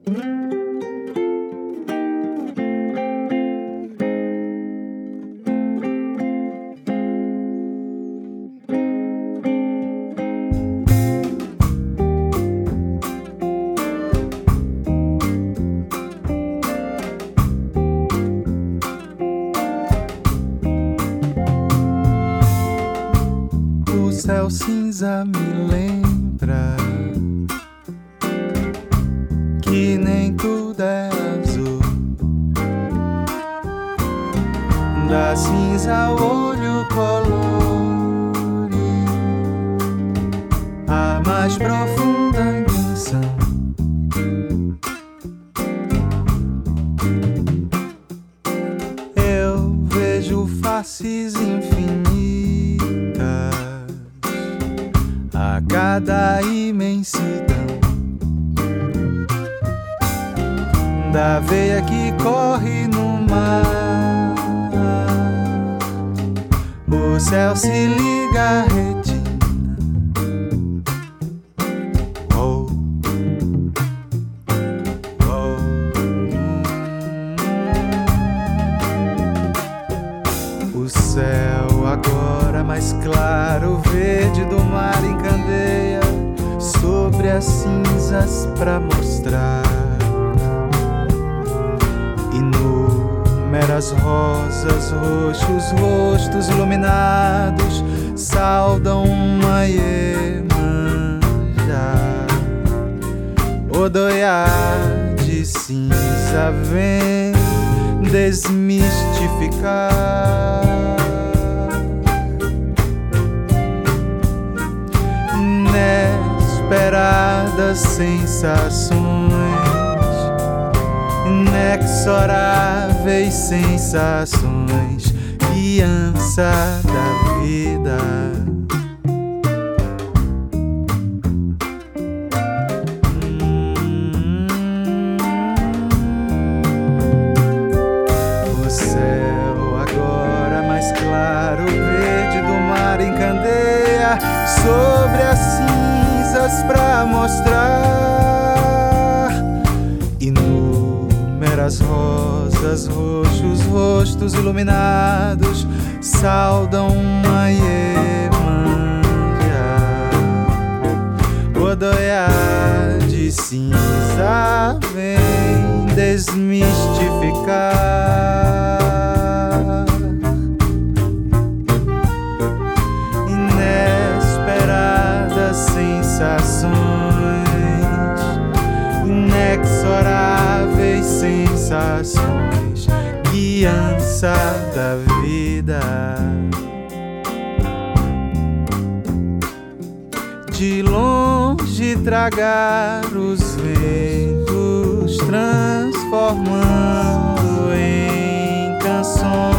O céu cinza me lembra que nem tudo é azul. Da cinza ao olho colore a mais profunda intenção. Eu vejo faces infinitas a cada imensidão da veia que corre no mar. O céu se liga à retina. Oh, oh. O céu agora mais claro, o verde do mar encandeia sobre as cinzas pra mostrar. Inúmeras rosas, roxos, rostos iluminados saudam uma Iemanjá. Odoiá de cinza vem desmistificar inesperadas sensações, inexoráveis sensações, guiança da vida. O céu agora mais claro, o verde do mar encandeia sobre as cinzas pra mostrar inúmeras rosas, roxos, rostos iluminados saudam uma Iemanjá. Odoiá de cinza vem desmistificar inesperadas sensações, inexoráveis sensações, guiança da vida. De longe tragar os ventos, transformando em canções